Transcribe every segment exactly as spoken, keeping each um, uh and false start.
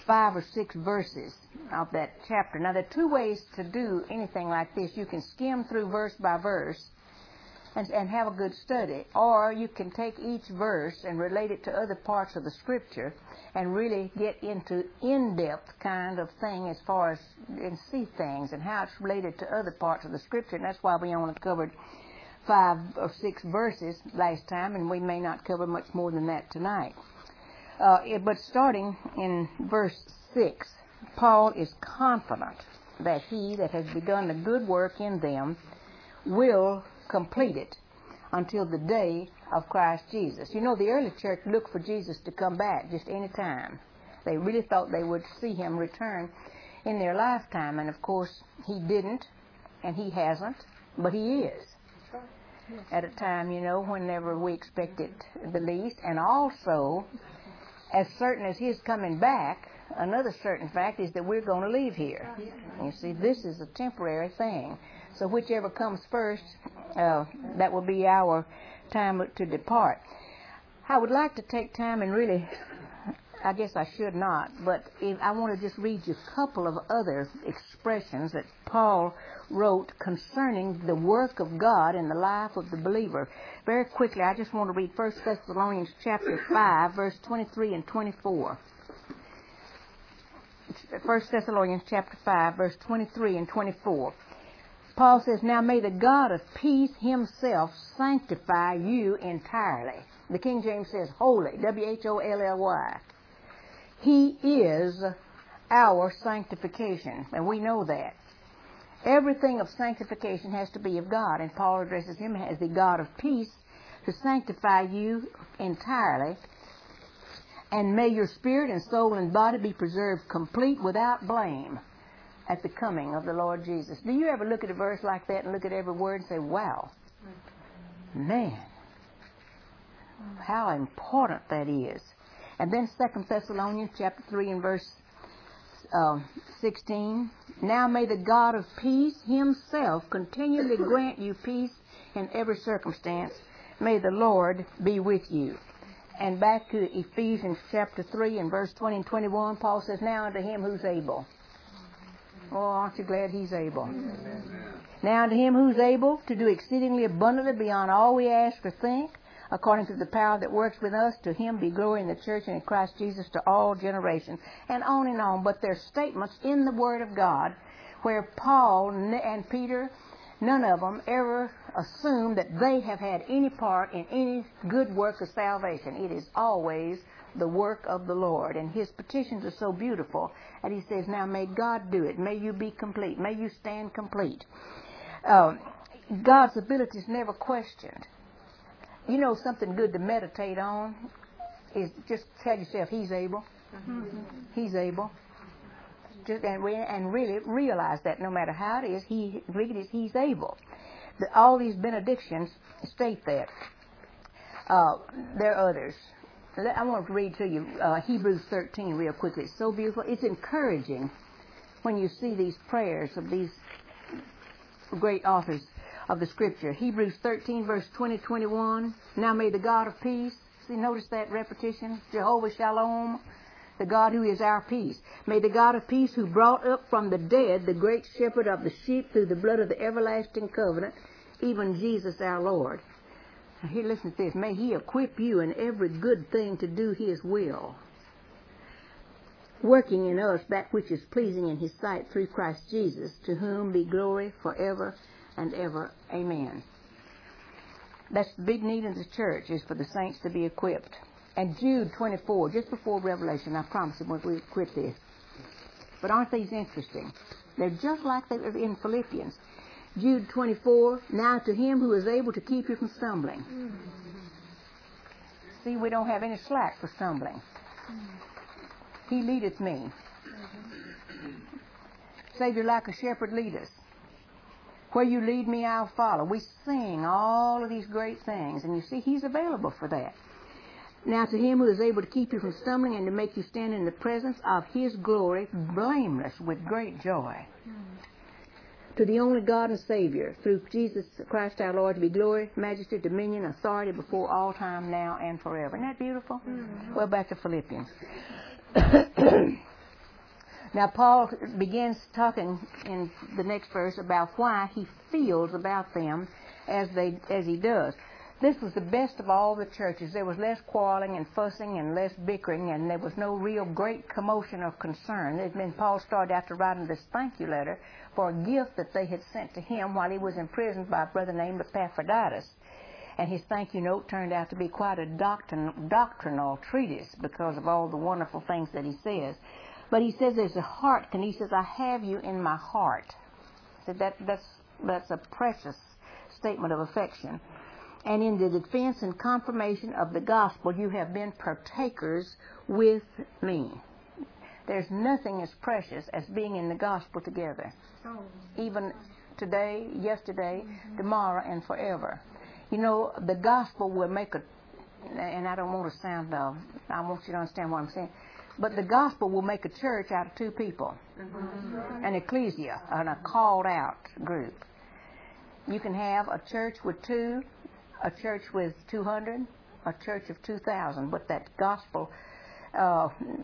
five or six verses of that chapter. Now, there are two ways to do anything like this. You can skim through verse by verse and, and have a good study, or you can take each verse and relate it to other parts of the Scripture and really get into in-depth kind of thing as far as and see things and how it's related to other parts of the Scripture. And that's why we only covered five or six verses last time, and we may not cover much more than that tonight. Uh, it, but starting in verse six, Paul is confident that he that has begun the good work in them will complete it until the day of Christ Jesus. You know, the early church looked for Jesus to come back just any time. They really thought they would see him return in their lifetime, and of course he didn't, and he hasn't, but he is. At a time, you know, whenever we expect it the least. And also, as certain as his coming back, another certain fact is that we're going to leave here. You see, this is a temporary thing. So whichever comes first, uh, that will be our time to depart. I would like to take time and really, I guess I should not, but if I want to just read you a couple of other expressions that Paul wrote concerning the work of God in the life of the believer. Very quickly, I just want to read First Thessalonians chapter five, verse twenty-three and twenty-four. First Thessalonians chapter five, verse twenty-three and twenty-four. Paul says, "Now may the God of peace himself sanctify you entirely." The King James says wholly, W H O L L Y. He is our sanctification, and we know that. Everything of sanctification has to be of God, and Paul addresses him as the God of peace to sanctify you entirely, and may your spirit and soul and body be preserved complete without blame at the coming of the Lord Jesus. Do you ever look at a verse like that and look at every word and say, wow, man, how important that is? And then Second Thessalonians chapter three and verse uh, sixteen. "Now may the God of peace himself continually grant you peace in every circumstance. May the Lord be with you." And back to Ephesians chapter three and verse twenty and twenty-one, Paul says, "Now unto him who's able." Oh, aren't you glad he's able? Amen. "Now unto him who's able to do exceedingly abundantly beyond all we ask or think, according to the power that works with us, to him be glory in the church and in Christ Jesus to all generations." And on and on. But there's statements in the Word of God where Paul and Peter, none of them ever assume that they have had any part in any good work of salvation. It is always the work of the Lord. And his petitions are so beautiful. And he says, now may God do it. May you be complete. May you stand complete. Uh, God's ability is never questioned. You know, something good to meditate on is just tell yourself he's able. Mm-hmm. He's able. Just, and, re- and really realize that no matter how it is, he, he's able. The, all these benedictions state that. Uh, there are others. I want to read to you uh, Hebrews thirteen real quickly. It's so beautiful. It's encouraging when you see these prayers of these great authors of the Scripture. Hebrews thirteen, verse twenty, twenty-one. "Now may the God of peace," see, notice that repetition, Jehovah Shalom, the God who is our peace. "May the God of peace, who brought up from the dead the great shepherd of the sheep through the blood of the everlasting covenant, even Jesus our Lord." Now here, listen to this. "May he equip you in every good thing to do his will, working in us that which is pleasing in his sight through Christ Jesus, to whom be glory forever and ever. Amen." That's the big need in the church, is for the saints to be equipped. And Jude twenty-four, just before Revelation, I promise you when we quit this. But aren't these interesting? They're just like they were in Philippians. Jude twenty-four, "Now to him who is able to keep you from stumbling." Mm-hmm. See, we don't have any slack for stumbling. Mm-hmm. "He leadeth me." Mm-hmm. "Savior, like a shepherd, lead us. Where you lead me, I'll follow." We sing all of these great things, and you see, he's available for that. "Now to him who is able to keep you from stumbling and to make you stand in the presence of his glory, blameless with great joy. Mm-hmm. To the only God and Savior, through Jesus Christ our Lord, to be glory, majesty, dominion, authority before all time, now and forever." Isn't that beautiful? Mm-hmm. Well, back to Philippians. Now, Paul begins talking in the next verse about why he feels about them as they as he does. This was the best of all the churches. There was less quarreling and fussing and less bickering, and there was no real great commotion of concern. And then Paul started out to write him this thank you letter for a gift that they had sent to him while he was imprisoned by a brother named Epaphroditus. And his thank you note turned out to be quite a doctrin, doctrinal treatise because of all the wonderful things that he says. But he says there's a heart, and he says, I have you in my heart. So that, that's, that's a precious statement of affection. And in the defense and confirmation of the gospel, you have been partakers with me. There's nothing as precious as being in the gospel together. Even today, yesterday, tomorrow, and forever. You know, the gospel will make a, and I don't want to sound, uh, I want you to understand what I'm saying, but the gospel will make a church out of two people, mm-hmm. an ecclesia, and a called out group. You can have a church with two, a church with two hundred, a church of two thousand, but that gospel uh,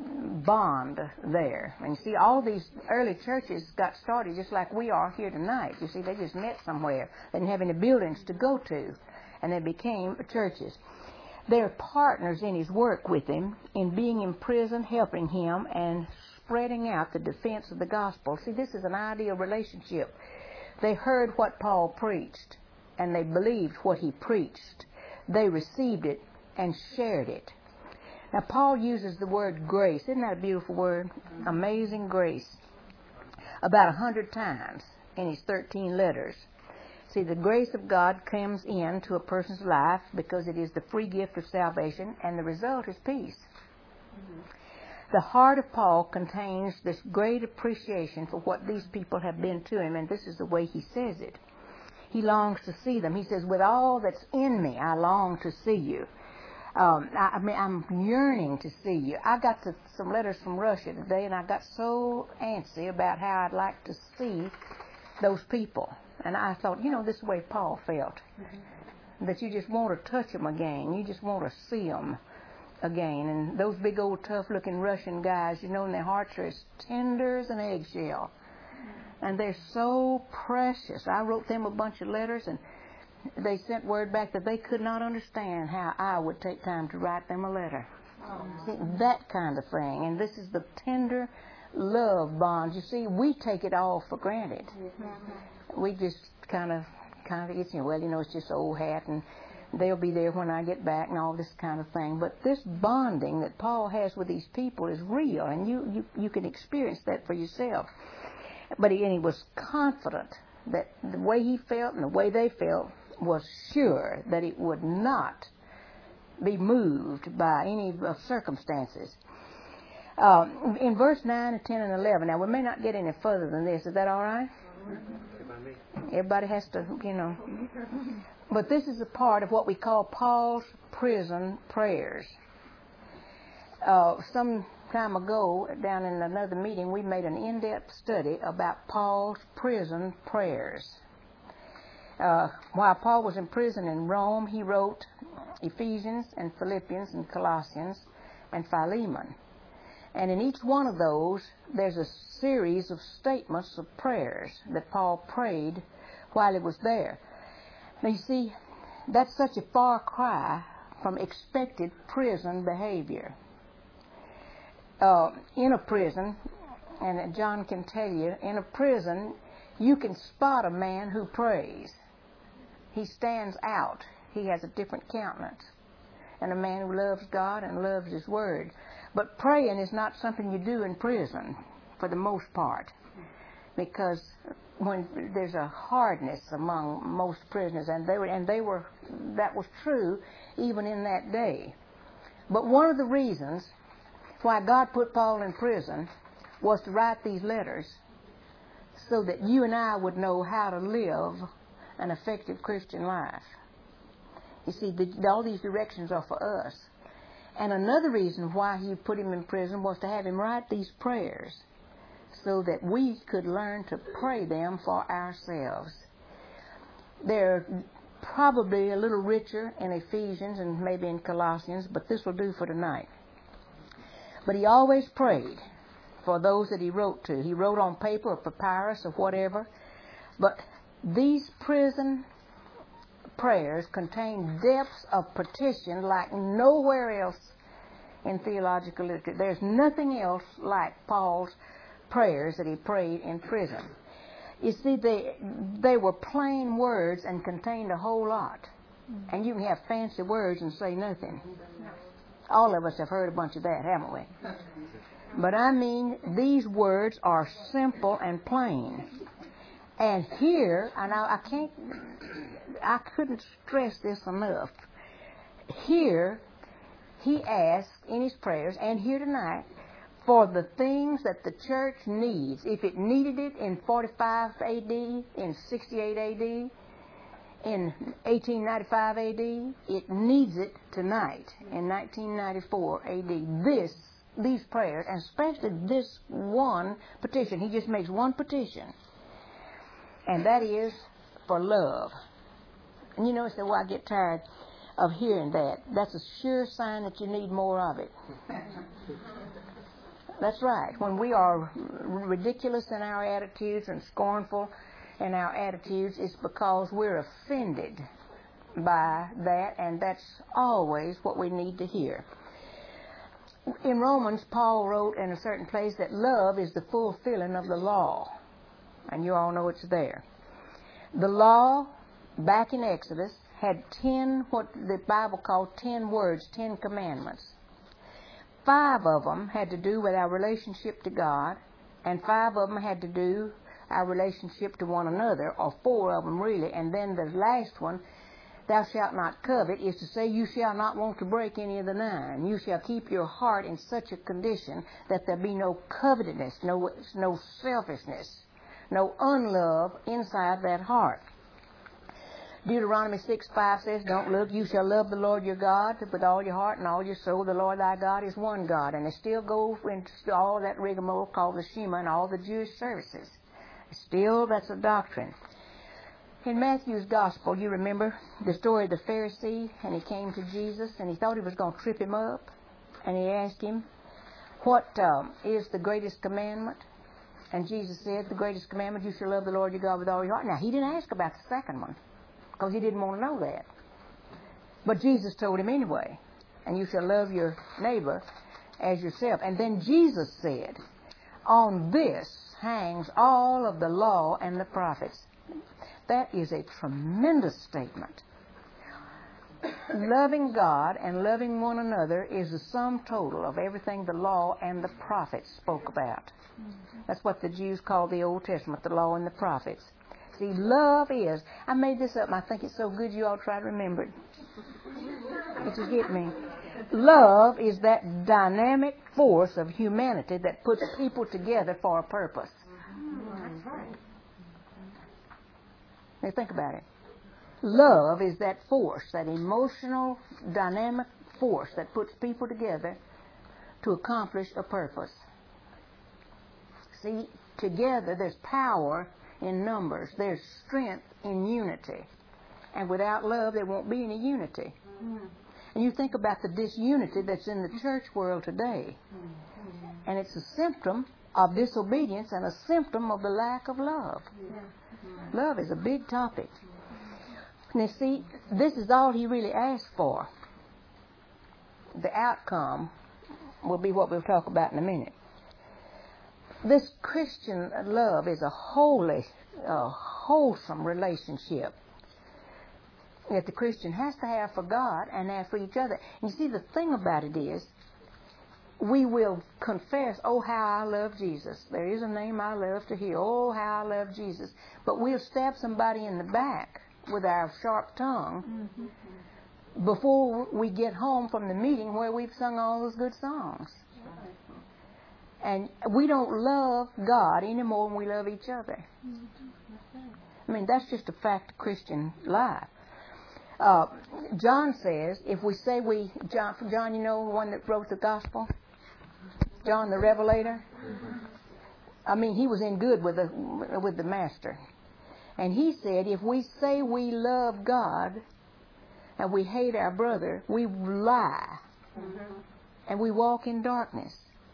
bond there. And you see, all these early churches got started just like we are here tonight. You see, they just met somewhere. They didn't have any buildings to go to, and they became churches. They're partners in his work with him, in being in prison, helping him, and spreading out the defense of the gospel. See, this is an ideal relationship. They heard what Paul preached, and they believed what he preached. They received it and shared it. Now, Paul uses the word grace. Isn't that a beautiful word? Amazing grace. About a hundred times in his thirteen letters. See, the grace of God comes into a person's life because it is the free gift of salvation, and the result is peace. Mm-hmm. The heart of Paul contains this great appreciation for what these people have been to him, and this is the way he says it. He longs to see them. He says, with all that's in me, I long to see you. Um, I, I mean, I'm yearning to see you. I got to, some letters from Russia today, and I got so antsy about how I'd like to see those people. And I thought, you know, this is the way Paul felt. Mm-hmm. That you just want to touch them again. You just want to see them again. And those big old tough-looking Russian guys, you know, and their hearts are as tender as an eggshell. Mm-hmm. And they're so precious. I wrote them a bunch of letters, and they sent word back that they could not understand how I would take time to write them a letter. Oh. See, that kind of thing. And this is the tender love bonds. You see, we take it all for granted. Mm-hmm. We just kind of, kind of, it's, you know, well, you know, it's just an old hat, and they'll be there when I get back, and all this kind of thing. But this bonding that Paul has with these people is real, and you, you, you can experience that for yourself. But he, and he was confident that the way he felt and the way they felt was sure that it would not be moved by any of circumstances. Uh, in verse nine and ten and eleven, now we may not get any further than this. Is that all right? Everybody has to, you know. But this is a part of what we call Paul's prison prayers. Uh, some time ago, down in another meeting, we made an in-depth study about Paul's prison prayers. Uh, while Paul was in prison in Rome, he wrote Ephesians and Philippians and Colossians and Philemon. And in each one of those, there's a series of statements of prayers that Paul prayed while he was there. Now, you see, that's such a far cry from expected prison behavior. Uh, in a prison, and John can tell you, in a prison, you can spot a man who prays. He stands out. He has a different countenance. And a man who loves God and loves His Word. But praying is not something you do in prison, for the most part, because when there's a hardness among most prisoners, and they were, and they were, that was true even in that day. But one of the reasons why God put Paul in prison was to write these letters so that you and I would know how to live an effective Christian life. You see, the, all these directions are for us. And another reason why he put him in prison was to have him write these prayers so that we could learn to pray them for ourselves. They're probably a little richer in Ephesians and maybe in Colossians, but this will do for tonight. But he always prayed for those that he wrote to. He wrote on paper or papyrus or whatever. But these prison prayers contain depths of petition like nowhere else in theological literature. There's nothing else like Paul's prayers that he prayed in prison. You see, they they were plain words and contained a whole lot. And you can have fancy words and say nothing. All of us have heard a bunch of that, haven't we? But I mean, these words are simple and plain. And here, and I, I can't, I couldn't stress this enough. Here, he asked in his prayers, and here tonight, for the things that the church needs. If it needed it in forty-five A D, in sixty-eight A D, in eighteen ninety-five A D, it needs it tonight in nineteen ninety-four A D. This, these prayers, and especially this one petition. He just makes one petition, and that is for love. And you know, say, well, I get tired of hearing that. That's a sure sign that you need more of it. That's right. When we are ridiculous in our attitudes and scornful in our attitudes, it's because we're offended by that, and that's always what we need to hear. In Romans, Paul wrote in a certain place that love is the fulfilling of the law, and you all know it's there. The law, back in Exodus, had ten, what the Bible called ten words, ten commandments. Five of them had to do with our relationship to God, and five of them had to do our relationship to one another, or four of them really. And then the last one, thou shalt not covet, is to say you shall not want to break any of the nine. You shall keep your heart in such a condition that there be no covetousness, no, no selfishness, no unlove inside that heart. Deuteronomy six five says, don't look, you shall love the Lord your God with all your heart and all your soul. The Lord thy God is one God. And they still go into all that rigmarole called the Shema and all the Jewish services. Still, that's a doctrine. In Matthew's Gospel, you remember the story of the Pharisee, and he came to Jesus, and he thought he was going to trip him up. And he asked him, what um, is the greatest commandment? And Jesus said, the greatest commandment, you shall love the Lord your God with all your heart. Now, he didn't ask about the second one, because he didn't want to know that. But Jesus told him anyway, and you shall love your neighbor as yourself. And then Jesus said, on this hangs all of the law and the prophets. That is a tremendous statement. Loving God and loving one another is the sum total of everything the law and the prophets spoke about. That's what the Jews call the Old Testament, the law and the prophets. See, love is, I made this up and I think it's so good you all try to remember it. It just hit me. Love is that dynamic force of humanity that puts people together for a purpose. Now think about it. Love is that force, that emotional, dynamic force that puts people together to accomplish a purpose. See, together there's power in numbers. There's strength in unity. And without love, there won't be any unity. Mm-hmm. And you think about the disunity that's in the church world today. Mm-hmm. And it's a symptom of disobedience and a symptom of the lack of love. Mm-hmm. Love is a big topic. Mm-hmm. Now see, this is all he really asked for. The outcome will be what we'll talk about in a minute. This Christian love is a holy, uh, wholesome relationship that the Christian has to have for God and have for each other. And you see, the thing about it is, we will confess, oh, how I love Jesus. There is a name I love to hear. Oh, how I love Jesus. But we'll stab somebody in the back with our sharp tongue mm-hmm. before we get home from the meeting where we've sung all those good songs. And we don't love God any more than we love each other. I mean, that's just a fact of Christian life. Uh, John says, if we say we, John, John, you know, the one that wrote the gospel? John the Revelator? I mean, he was in good with the, with the master. And he said, if we say we love God and we hate our brother, we lie. Mm-hmm. And we walk in darkness.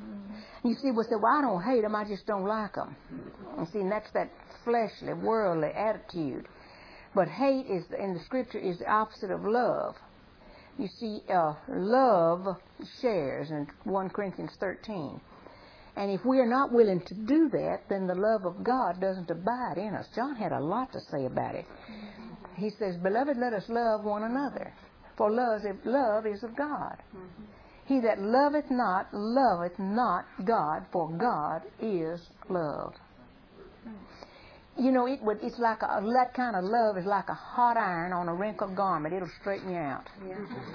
Mm-hmm. You see, we say, well, I don't hate them, I just don't like them. You see, and that's that fleshly, worldly attitude. But hate is, in the Scripture, is the opposite of love. You see, uh, love shares in First Corinthians thirteen. And if we are not willing to do that, then the love of God doesn't abide in us. John had a lot to say about it. He says, Beloved, let us love one another, for love is, love is of God. Mm-hmm. He that loveth not, loveth not God, for God is love. Mm-hmm. You know, it would, it's like a, that kind of love is like a hot iron on a wrinkled garment. It'll straighten you out. Yeah.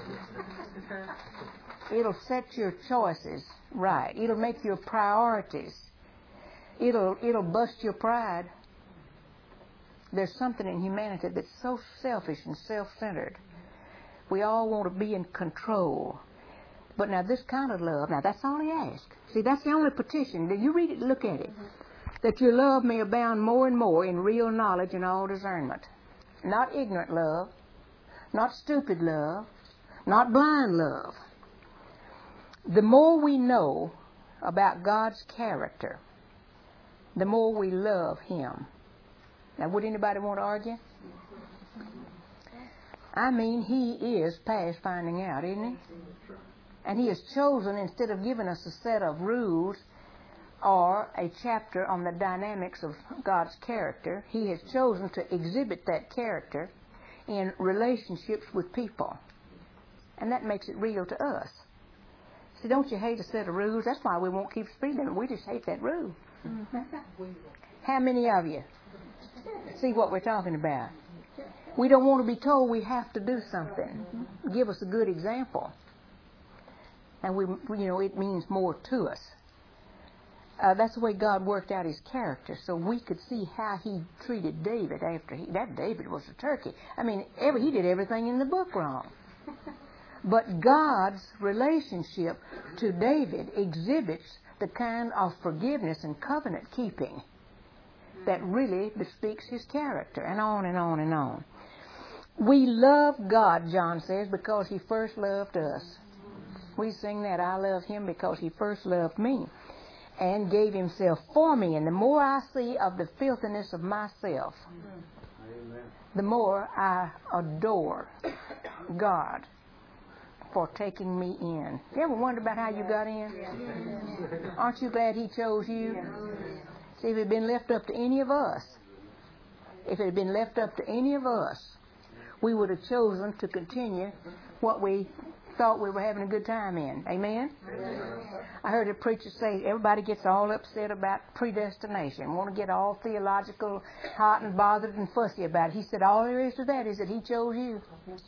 It'll set your choices right. It'll make your priorities. It'll it'll bust your pride. There's something in humanity that's so selfish and self-centered. We all want to be in control. But now this kind of love, now that's all he asked. See, that's the only petition. You read it, look at it. That your love may abound more and more in real knowledge and all discernment. Not ignorant love, not stupid love, not blind love. The more we know about God's character, the more we love Him. Now, would anybody want to argue? I mean, He is past finding out, isn't He? And He has chosen, instead of giving us a set of rules or a chapter on the dynamics of God's character, He has chosen to exhibit that character in relationships with people. And that makes it real to us. See, don't you hate a set of rules? That's why we won't keep speed limit. We just hate that rule. Mm-hmm. How many of you see what we're talking about? We don't want to be told we have to do something. Mm-hmm. Give us a good example. And we, you know, it means more to us. Uh, that's the way God worked out His character, so we could see how He treated David after he. That David was a turkey. I mean, every, he did everything in the book wrong. But God's relationship to David exhibits the kind of forgiveness and covenant keeping that really bespeaks His character, and on and on and on. We love God, John says, because He first loved us. We sing that, I love Him because He first loved me and gave Himself for me. And the more I see of the filthiness of myself, Amen. The more I adore God for taking me in. You ever wonder about how you got in? Yeah. Aren't you glad He chose you? Yeah. See, if it had been left up to any of us, if it had been left up to any of us, we would have chosen to continue what we thought we were having a good time in. Amen? Amen. I heard a preacher say everybody gets all upset about predestination, want to get all theological, hot and bothered and fussy about it. He said all there is to that is that He chose you.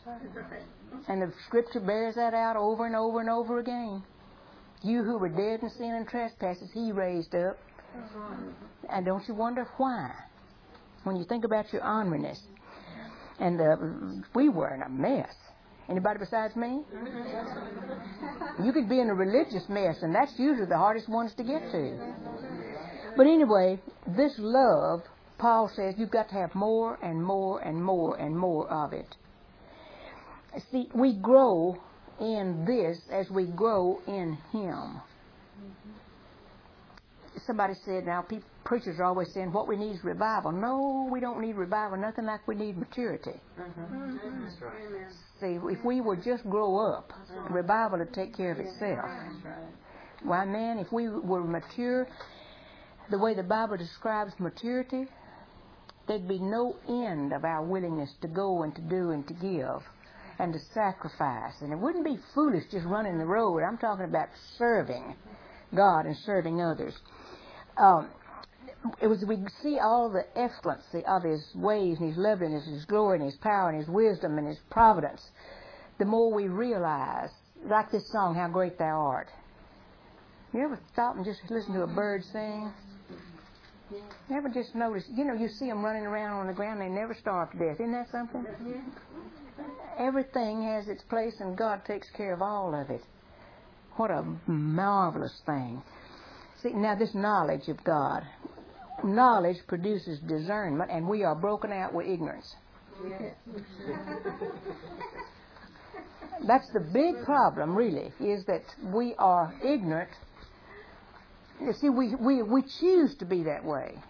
And the Scripture bears that out over and over and over again. You who were dead in sin and trespasses, He raised up. And don't you wonder why? When you think about your orneriness. And uh, we were in a mess. Anybody besides me? You could be in a religious mess, and that's usually the hardest ones to get to. But anyway, this love, Paul says, you've got to have more and more and more and more of it. See, we grow in this as we grow in Him. Somebody said, now people, preachers are always saying what we need is revival. No, we don't need revival, nothing like we need maturity. Mm-hmm. That's right. See, if we would just grow up, right. Revival would take care of itself. That's right. Why, man, if we were mature, the way the Bible describes maturity, there'd be no end of our willingness to go and to do and to give and to sacrifice. And it wouldn't be foolish just running the road. I'm talking about serving God and serving others. Um, it was we see all the excellency of His ways and His loveliness, His glory and His power and His wisdom and His providence. The more we realize, like this song, How Great Thou Art. You ever stop and just listen to a bird sing? You ever just notice, you know, you see them running around on the ground, they never starve to death. Isn't that something? Everything has its place and God takes care of all of it. What a marvelous thing. See, now this knowledge of God. Knowledge produces discernment, and we are broken out with ignorance. Yes. That's the big problem, really, is that we are ignorant You see, we, we, we choose to be that way.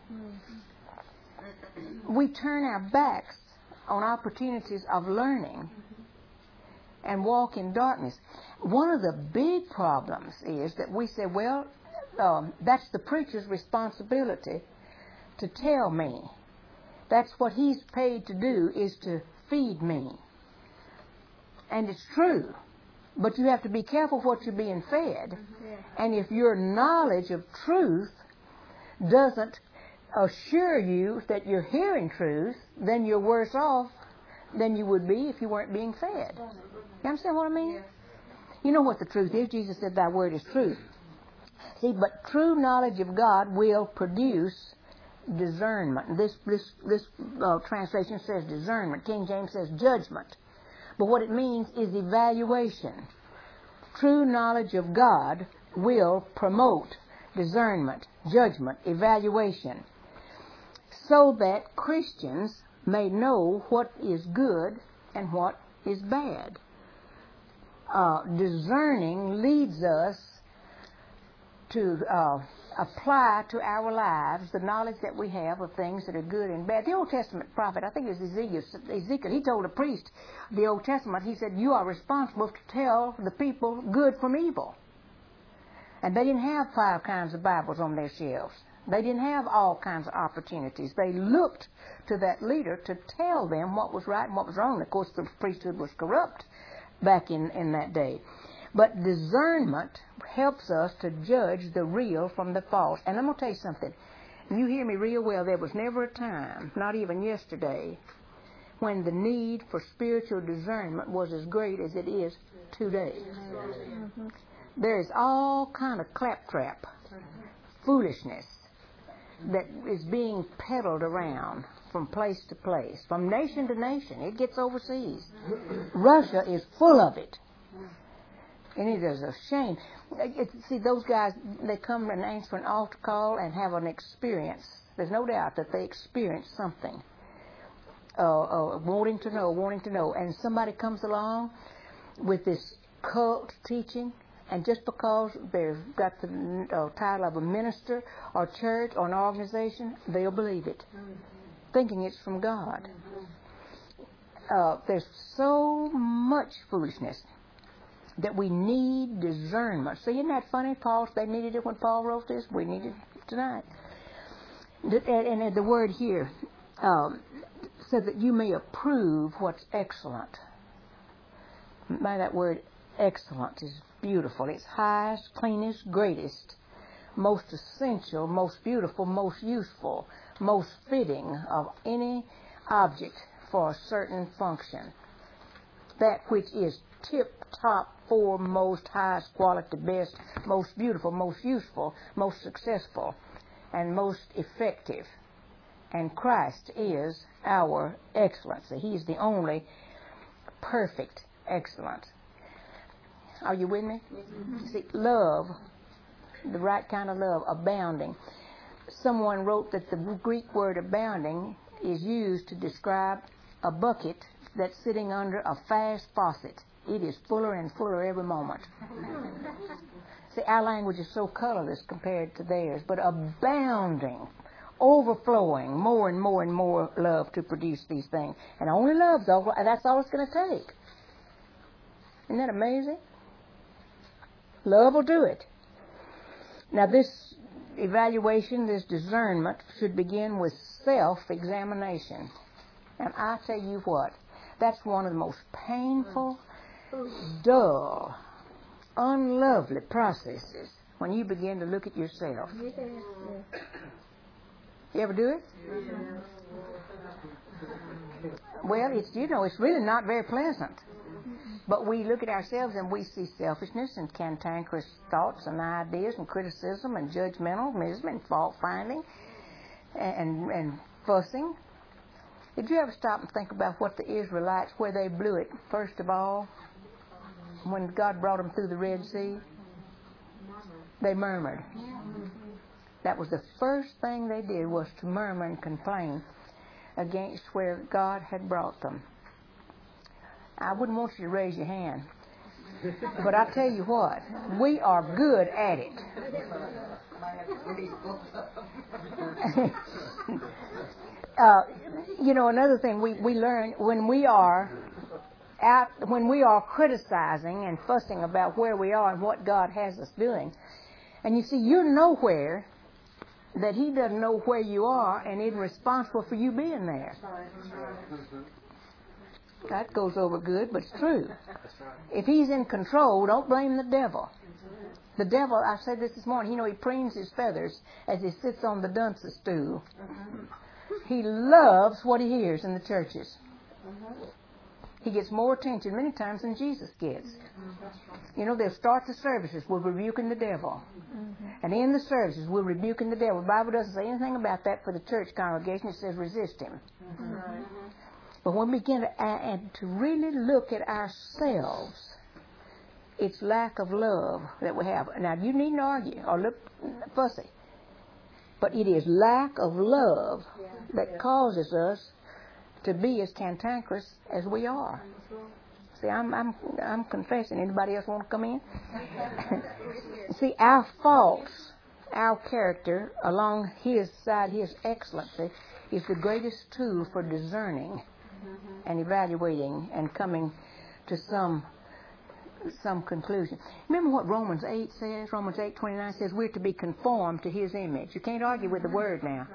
We turn our backs on opportunities of learning and walk in darkness. One of the big problems is that we say, well, um, that's the preacher's responsibility to tell me. That's what he's paid to do, is to feed me. And it's true. But you have to be careful what you're being fed. And if your knowledge of truth doesn't assure you that you're hearing truth, then you're worse off than you would be if you weren't being fed. You understand what I mean? Yes. You know what the truth is. Jesus said, thy word is truth. See, but true knowledge of God will produce discernment. This this this uh, translation says discernment. King James says judgment. But what it means is evaluation. True knowledge of God will promote discernment, judgment, evaluation, so that Christians may know what is good and what is bad. Uh, discerning leads us to uh, apply to our lives the knowledge that we have of things that are good and bad. The Old Testament prophet, I think it was Ezekiel, Ezekiel, he told a priest, the Old Testament, he said, you are responsible to tell the people good from evil. And they didn't have five kinds of Bibles on their shelves. They didn't have all kinds of opportunities. They looked to that leader to tell them what was right and what was wrong. Of course, the priesthood was corrupt back in, in that day. But discernment helps us to judge the real from the false. And I'm going to tell you something. You hear me real well. There was never a time, not even yesterday, when the need for spiritual discernment was as great as it is today. Mm-hmm. There is all kind of claptrap, foolishness that is being peddled around from place to place, from nation to nation. It gets overseas. Russia is full of it. And it is a shame. It, see, those guys, they come and answer an altar call and have an experience. There's no doubt that they experience something. Uh, uh, wanting to know, wanting to know. And somebody comes along with this cult teaching, and just because they've got the uh, title of a minister or church or an organization, they'll believe it, mm-hmm. thinking it's from God. Mm-hmm. Uh, there's so much foolishness that we need discernment. See, isn't that funny? Paul, they needed it when Paul wrote this. We need it tonight. And, and the word here um, said that you may approve what's excellent. By that word, excellent is beautiful. It's highest, cleanest, greatest, most essential, most beautiful, most useful, most fitting of any object for a certain function. That which is tip-top, foremost, highest quality, best, most beautiful, most useful, most successful, and most effective. And Christ is our excellency. He is the only perfect excellence. Are you with me? Mm-hmm. See, love, the right kind of love, abounding. Someone wrote that the Greek word abounding is used to describe a bucket that's sitting under a fast faucet. It is fuller and fuller every moment. See, our language is so colorless compared to theirs, but abounding, overflowing, more and more and more love to produce these things. And only love's all, that's all it's going to take. Isn't that amazing? Love will do it. Now, this evaluation, this discernment, should begin with self-examination. And I tell you what, that's one of the most painful, dull, unlovely processes when you begin to look at yourself. You ever do it? Well, it's, you know, it's really not very pleasant. But we look at ourselves and we see selfishness and cantankerous thoughts and ideas and criticism and judgmentalism and fault-finding and, and fussing. Did you ever stop and think about what the Israelites, where they blew it, first of all, when God brought them through the Red Sea? They murmured. That was the first thing they did, was to murmur and complain against where God had brought them. I wouldn't want you to raise your hand, but I tell you what, we are good at it. uh, you know, another thing we, we learn when we are out, when we are criticizing and fussing about where we are and what God has us doing, and you see, you're nowhere that He doesn't know where you are and isn't responsible for you being there. That goes over good, but it's true. If He's in control, don't blame the devil. The devil, I said this this morning, you know, he preens his feathers as he sits on the dunce stool. He loves what he hears in the churches. He gets more attention many times than Jesus gets. You know, they'll start the services with rebuking the devil. And in the services, we're rebuking the devil. The Bible doesn't say anything about that for the church congregation. It says resist him. But when we begin to, uh, to really look at ourselves, it's lack of love that we have. Now, you needn't argue or look fussy. But it is lack of love that causes us to be as cantankerous as we are. See, I'm I'm I'm confessing. Anybody else want to come in? See, our faults, our character, along His side, His excellency, is the greatest tool for discerning and evaluating and coming to some some conclusion. Remember what Romans eight says? Romans eight twenty-nine says we're to be conformed to His image. You can't argue with the word now.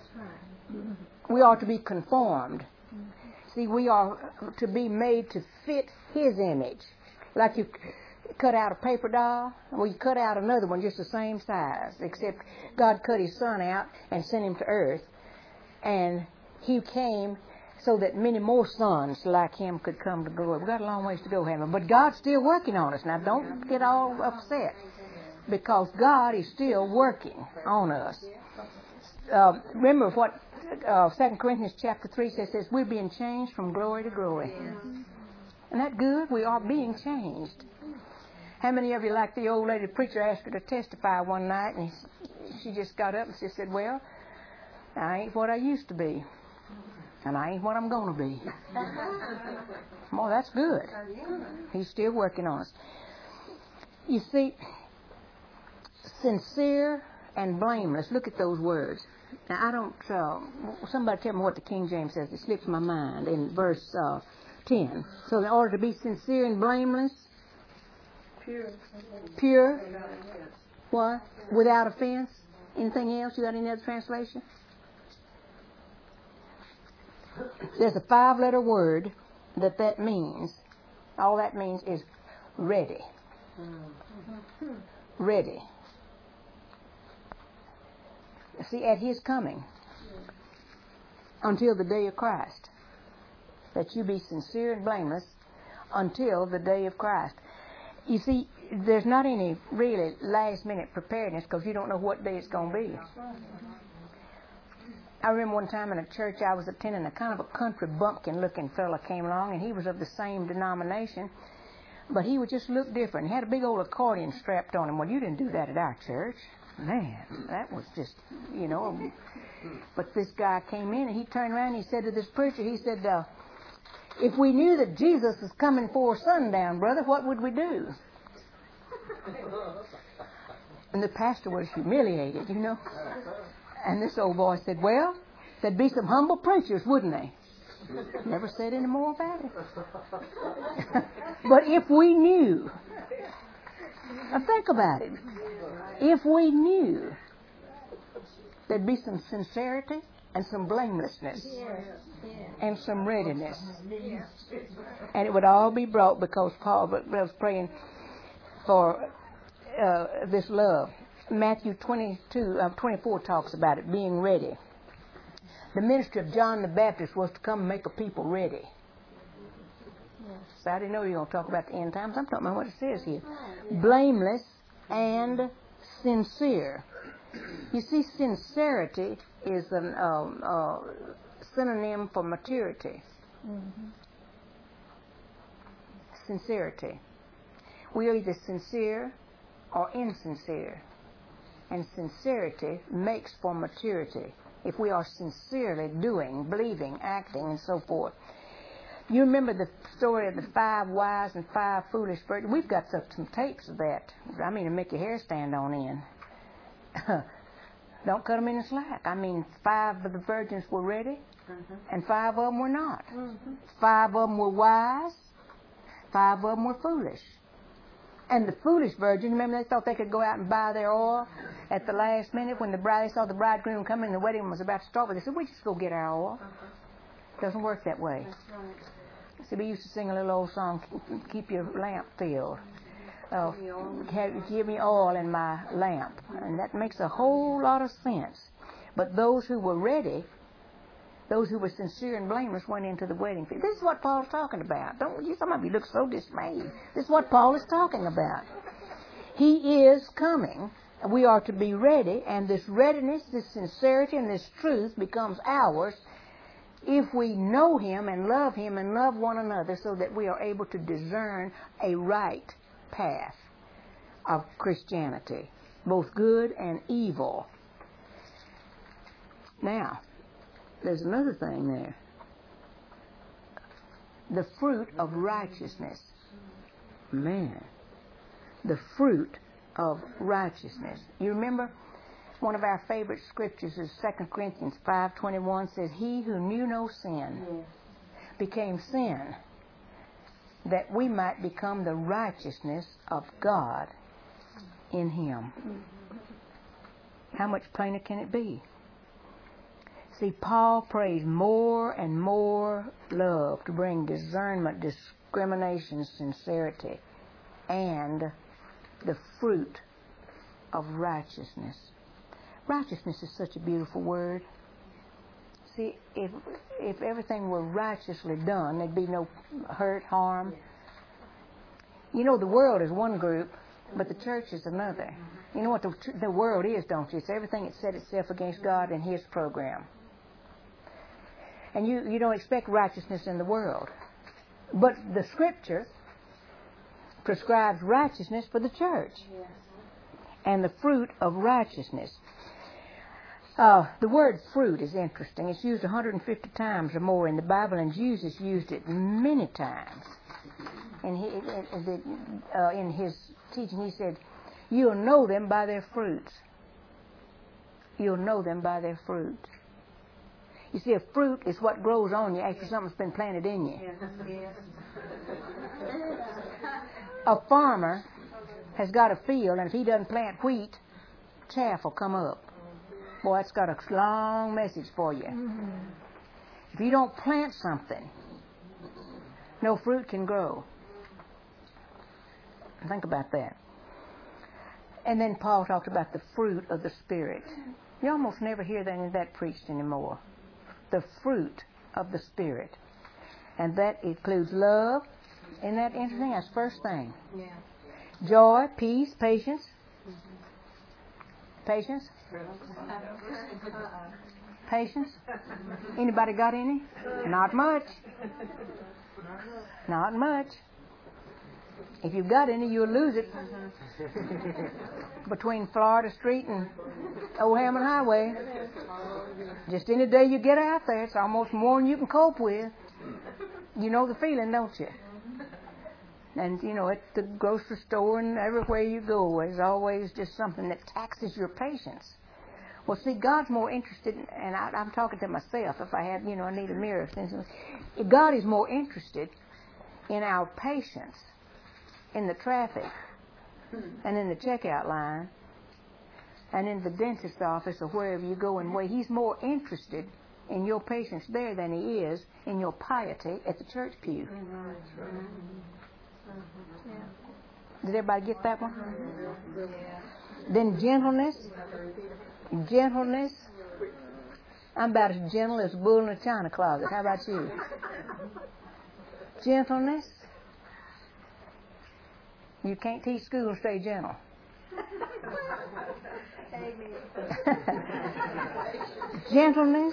We are to be conformed. See, we are to be made to fit His image. Like you cut out a paper doll, well, you cut out another one just the same size, except God cut His Son out and sent Him to earth. And He came so that many more sons like Him could come to glory. We've got a long ways to go, haven't we? But God's still working on us. Now, don't get all upset, because God is still working on us. Uh, remember what uh, Second Corinthians chapter three says, says, we're being changed from glory to glory. Isn't that good? We are being changed. How many of you, like the old lady preacher asked her to testify one night, and she just got up and she said, well, I ain't what I used to be. And I ain't what I'm going to be. Well, that's good. He's still working on us. You see, sincere and blameless. Look at those words. Now, I don't, uh, somebody tell me what the King James says. It slips my mind in verse uh, ten. So in order to be sincere and blameless, pure, pure, what? Without offense. Anything else? You got any other translation? There's a five-letter word that that means. All that means is ready. Ready. See, at His coming, until the day of Christ, that you be sincere and blameless until the day of Christ. You see, there's not any really last-minute preparedness, because you don't know what day it's going to be. I remember one time in a church I was attending, a kind of a country bumpkin-looking fella came along, and he was of the same denomination, but he would just look different. He had a big old accordion strapped on him. Well, you didn't do that at our church. Man, that was just, you know. But this guy came in, and he turned around and he said to this preacher, he said, uh, if we knew that Jesus was coming for sundown, brother, what would we do? And the pastor was humiliated, you know. And this old boy said, well, there'd be some humble preachers, wouldn't they? Never said any more about it. But if we knew, now think about it, if we knew there'd be some sincerity and some blamelessness and some readiness, and it would all be brought because Paul was praying for uh, this love. Matthew twenty-two, uh, twenty-four talks about it, being ready. The ministry of John the Baptist was to come and make a people ready. So I didn't know you were going to talk about the end times. I'm talking about what it says here. Blameless and sincere. You see, sincerity is a um, uh, synonym for maturity. Mm-hmm. Sincerity. We are either sincere or insincere. And sincerity makes for maturity. If we are sincerely doing, believing, acting, and so forth. You remember the story of the five wise and five foolish virgins? We've got some, some tapes of that. I mean, to make your hair stand on end. don't cut them in the slack. I mean, five of the virgins were ready, mm-hmm. and five of them were not. Mm-hmm. Five of them were wise, five of them were foolish. And the foolish virgins, remember, they thought they could go out and buy their oil at the last minute when the bride, they saw the bridegroom coming and the wedding was about to start. But they said, "We just go get our oil." It doesn't work that way. See, we used to sing a little old song, "Keep your lamp filled." Uh, give me oil in my lamp. And that makes a whole lot of sense. But those who were ready, those who were sincere and blameless, went into the wedding feast. This is what Paul's talking about. Don't you? Some of you look so dismayed. This is what Paul is talking about. He is coming. We are to be ready, and this readiness, this sincerity, and this truth becomes ours if we know Him and love Him and love one another, so that we are able to discern a right path of Christianity, both good and evil. Now, there's another thing there. The fruit of righteousness. Man, the fruit of righteousness. You remember, one of our favorite scriptures is Second Corinthians five twenty-one, says, "He who knew no sin became sin, that we might become the righteousness of God in Him." How much plainer can it be? See, Paul prays more and more love to bring discernment, discrimination, sincerity, and the fruit of righteousness. Righteousness is such a beautiful word. See, if if everything were righteously done, there'd be no hurt, harm. You know, the world is one group, but the church is another. You know what the, the world is, don't you? It's everything that set itself against God and His program. And you, you don't expect righteousness in the world. But the Scripture prescribes righteousness for the church. And the fruit of righteousness. Uh, the word fruit is interesting. It's used one hundred fifty times or more in the Bible, and Jesus used it many times. And he, uh, in his teaching, he said, "You'll know them by their fruits." You'll know them by their fruits. You see, a fruit is what grows on you after something's been planted in you. A farmer has got a field, and if he doesn't plant wheat, chaff will come up. Boy, that's got a long message for you. Mm-hmm. If you don't plant something, no fruit can grow. Think about that. And then Paul talked about the fruit of the Spirit. You almost never hear that, that preached anymore. The fruit of the Spirit. And that includes love. Isn't that interesting? That's the first thing. Yeah. Joy, peace, patience. Mm-hmm. Patience? Patience? Anybody got any? Not much. Not much. If you've got any, you'll lose it. Between Florida Street and Old Hammond Highway. Just any day you get out there, it's almost more than you can cope with. You know the feeling, don't you? And, you know, at the grocery store and everywhere you go, there's always just something that taxes your patience. Well, see, God's more interested, in, and I, I'm talking to myself if I had, you know, I need a mirror. God is more interested in our patience in the traffic and in the checkout line and in the dentist's office or wherever you go and wait. He's more interested in your patience there than He is in your piety at the church pew. Did everybody get that one? Then gentleness. Gentleness. I'm about as gentle as a bull in a china closet. How about you? Gentleness. You can't teach school and stay gentle. Gentleness,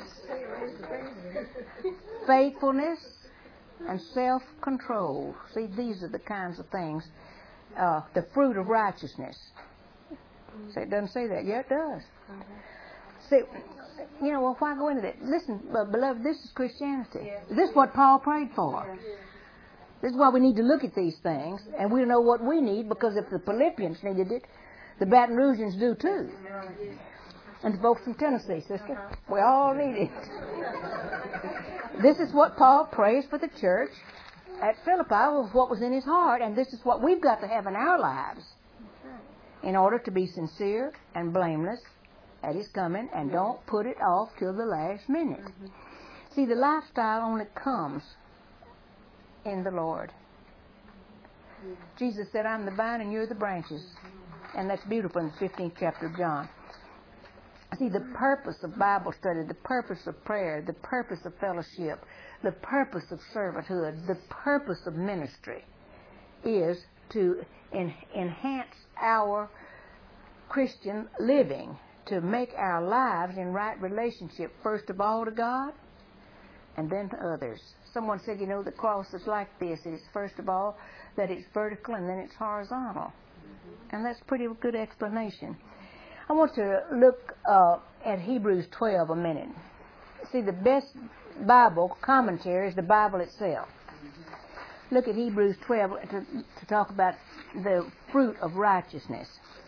faithfulness, and self-control. See, these are the kinds of things. Uh, the fruit of righteousness. See, it doesn't say that. Yeah, it does. See, you know, well, why go into that? Listen, uh, beloved, this is Christianity. This is what Paul prayed for. This is why we need to look at these things, and we know what we need, because if the Philippians needed it, The Baton Rougeans do too. And the folks from Tennessee, sister. We all need it. This is what Paul prays for the church at Philippi, was what was in his heart, and this is what we've got to have in our lives in order to be sincere and blameless at his coming, and don't put it off till the last minute. Mm-hmm. See, the lifestyle only comes in the Lord. Yeah. Jesus said, I'm the vine and you're the branches. Mm-hmm. And that's beautiful in the fifteenth chapter of John. See, the purpose of Bible study, the purpose of prayer, the purpose of fellowship, the purpose of servanthood, the purpose of ministry is to en- enhance our Christian living, to make our lives in right relationship, first of all to God and then to others. Someone said, you know, the cross is like this. It's first of all that it's vertical and then it's horizontal. Mm-hmm. And that's a pretty good explanation. I want to look uh, at Hebrews twelve a minute. See, the best Bible commentary is the Bible itself. Mm-hmm. Look at Hebrews twelve to, to talk about the fruit of righteousness.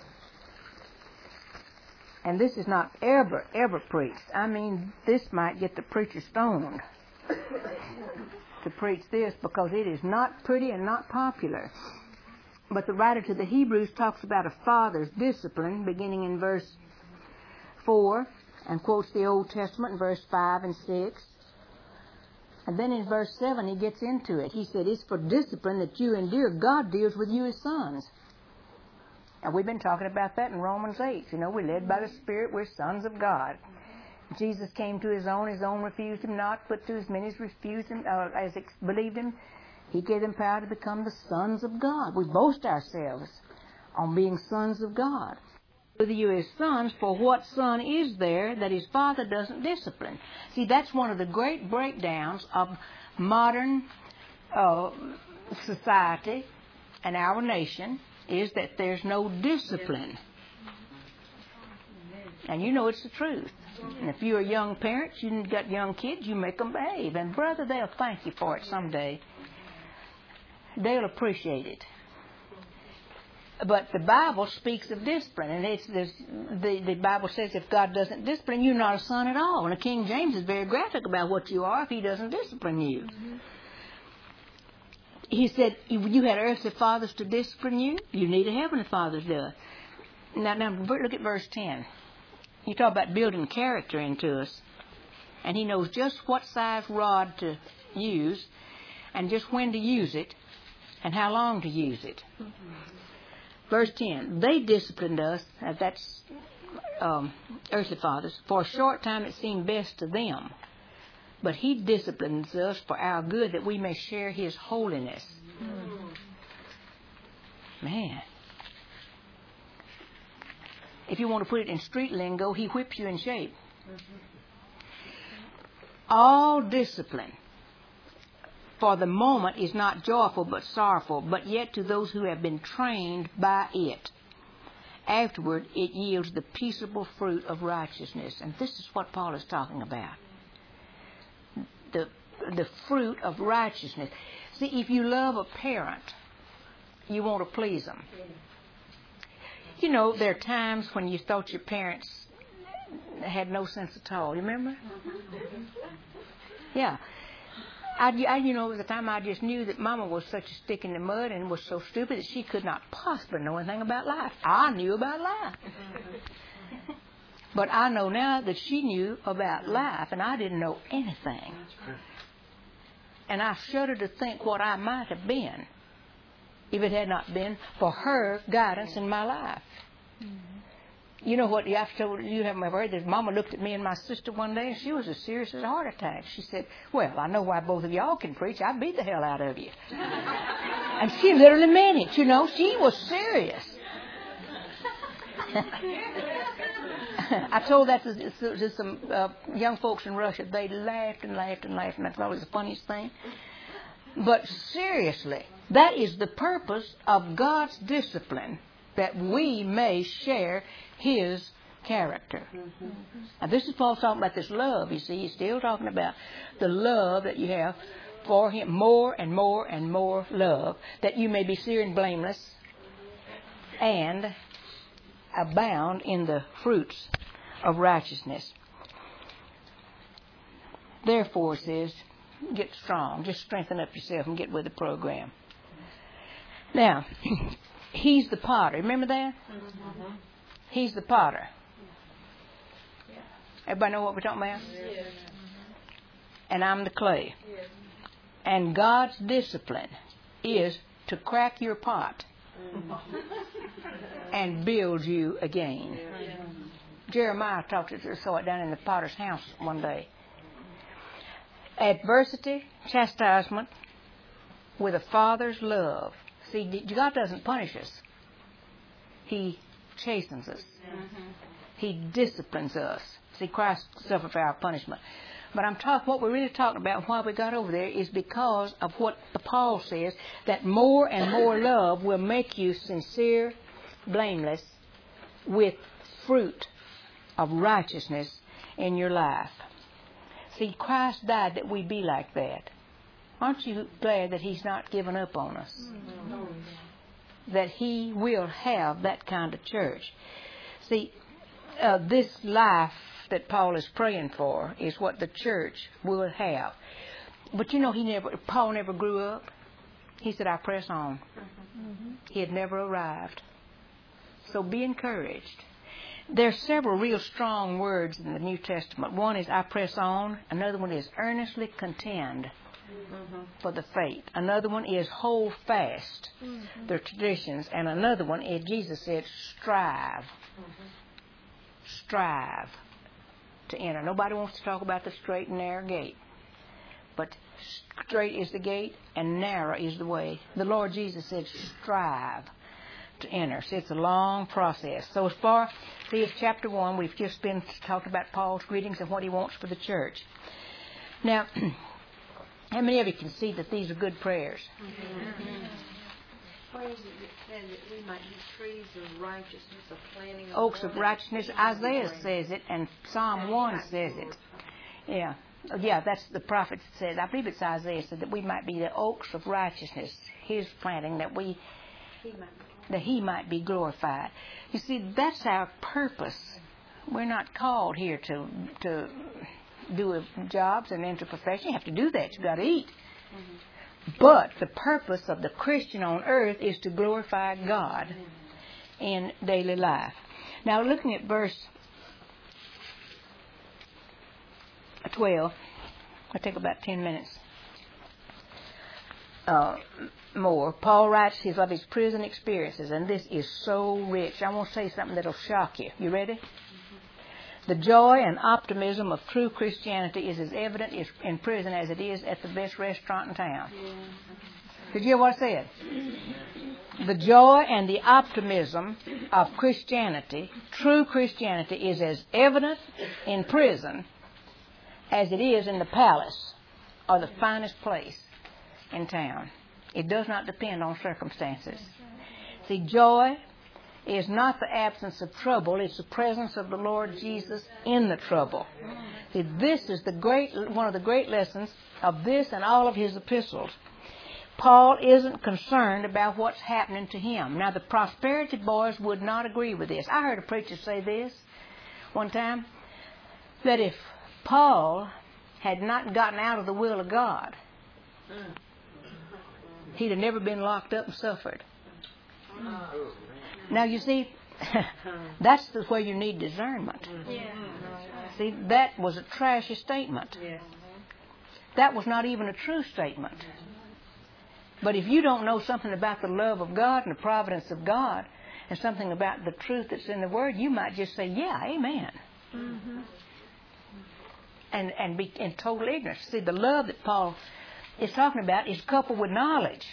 And this is not ever, ever preached. I mean, this might get the preacher stoned to preach this, because it is not pretty and not popular. But the writer to the Hebrews talks about a father's discipline, beginning in verse four, and quotes the Old Testament in verse five and six. And then in verse seven he gets into it. He said, it's for discipline that you endure. God deals with you as sons. And we've been talking about that in Romans eight. You know, we're led by the Spirit. We're sons of God. Jesus came to his own. His own refused him not, but to as many as refused him, uh, as believed him, he gave them power to become the sons of God. We boast ourselves on being sons of God. With you as sons, for what son is there that his father doesn't discipline? See, that's one of the great breakdowns of modern uh, society and our nation, is that there's no discipline. And you know it's the truth. And if you're a young parent, you've got young kids, you make them behave. And brother, they'll thank you for it someday. They'll appreciate it. But the Bible speaks of discipline. And it's, the, the Bible says if God doesn't discipline you, you're not a son at all. And the King James is very graphic about what you are if he doesn't discipline you. Mm-hmm. He said, you had earthly fathers to discipline you, you need a heavenly father to do it. Now, now, look at verse ten. You talk about building character into us. And he knows just what size rod to use, and just when to use it, and how long to use it. Mm-hmm. Verse ten, they disciplined us, uh, that's um, earthly fathers, for a short time it seemed best to them. But he disciplines us for our good, that we may share his holiness. Mm. Man. If you want to put it in street lingo, he whips you in shape. Mm-hmm. All discipline for the moment is not joyful but sorrowful, but yet to those who have been trained by it, afterward it yields the peaceable fruit of righteousness. And this is what Paul is talking about. The, the fruit of righteousness. See, if you love a parent, you want to please them. You know, there are times when you thought your parents had no sense at all. You remember? Yeah. I, I, you know, at the time I just knew that Mama was such a stick in the mud and was so stupid that she could not possibly know anything about life. I knew about life. But I know now that she knew about life, and I didn't know anything. And I shudder to think what I might have been if it had not been for her guidance in my life. Mm-hmm. You know what, I've told you haven't ever heard this. Mama looked at me and my sister one day, and she was as serious as a heart attack. She said, well, I know why both of y'all can preach. I beat the hell out of you. And she literally meant it, you know. She was serious. I told that to, to, to some uh, young folks in Russia. They laughed and laughed and laughed, and I thought it was the funniest thing. But seriously, that is the purpose of God's discipline, that we may share his character. Mm-hmm. Now, this is Paul talking about this love, you see. He's still talking about the love that you have for him, more and more and more love, that you may be sincere and blameless, and abound in the fruits of righteousness. Therefore, it says, get strong. Just strengthen up yourself and get with the program. Now, he's the potter. Remember that? Mm-hmm. He's the potter. Everybody know what we're talking about? Yes. And I'm the clay. Yes. And God's discipline is to crack your pot and build you again. Yes. Jeremiah talked to us, saw it down in the potter's house one day. Adversity, chastisement, with a father's love. See, God doesn't punish us. He chastens us. Mm-hmm. He disciplines us. See, Christ suffered for our punishment. But I'm talking, what we're really talking about, why we got over there, is because of what Paul says, that more and more love will make you sincere, blameless, with fruit of righteousness in your life. See, Christ died that we be like that. Aren't you glad that He's not given up on us? Mm-hmm. That He will have that kind of church. See, uh, this life that Paul is praying for is what the church will have. But you know, he never. Paul never grew up. He said, I press on. Mm-hmm. He had never arrived. So be encouraged. There are several real strong words in the New Testament. One is I press on. Another one is earnestly contend mm-hmm. for the faith. Another one is hold fast mm-hmm. their traditions. And another one is, Jesus said, strive. Mm-hmm. Strive to enter. Nobody wants to talk about the straight and narrow gate. But straight is the gate and narrow is the way. The Lord Jesus said, strive to enter. So it's a long process. So as far, see, it's chapter one. We've just been talking about Paul's greetings and what he wants for the church. Now, how many of you can see that these are good prayers? Mm-hmm. Where is it that says that we might be trees of righteousness, of planting of oaks of righteousness? Isaiah says it, and Psalm one says it. Yeah. Yeah, that's the prophet said. I believe it's Isaiah said that we might be the oaks of righteousness, his planting, that we that he might be glorified. You see, that's our purpose. We're not called here to to do jobs and enter profession. You have to do that. You've got to eat. Mm-hmm. But the purpose of the Christian on earth is to glorify God in daily life. Now, looking at verse twelve, I'll take about ten minutes uh, more. Paul writes his, of his prison experiences, and this is so rich. I want to say something that'll shock you. You ready? The joy and optimism of true Christianity is as evident in prison as it is at the best restaurant in town. Yeah. Did you hear what I said? The joy and the optimism of Christianity, true Christianity, is as evident in prison as it is in the palace or the finest place in town. It does not depend on circumstances. See, joy is not the absence of trouble, it's the presence of the Lord Jesus in the trouble. See, this is the great, one of the great lessons of this and all of his epistles. Paul isn't concerned about what's happening to him. Now, the prosperity boys would not agree with this. I heard a preacher say this one time, that if Paul had not gotten out of the will of God, he'd have never been locked up and suffered. Now, you see, that's the where you need discernment. Yeah. See, that was a trashy statement. Yeah. That was not even a true statement. But if you don't know something about the love of God and the providence of God and something about the truth that's in the Word, you might just say, yeah, amen. Mm-hmm. And, and be in total ignorance. See, the love that Paul is talking about is coupled with knowledge.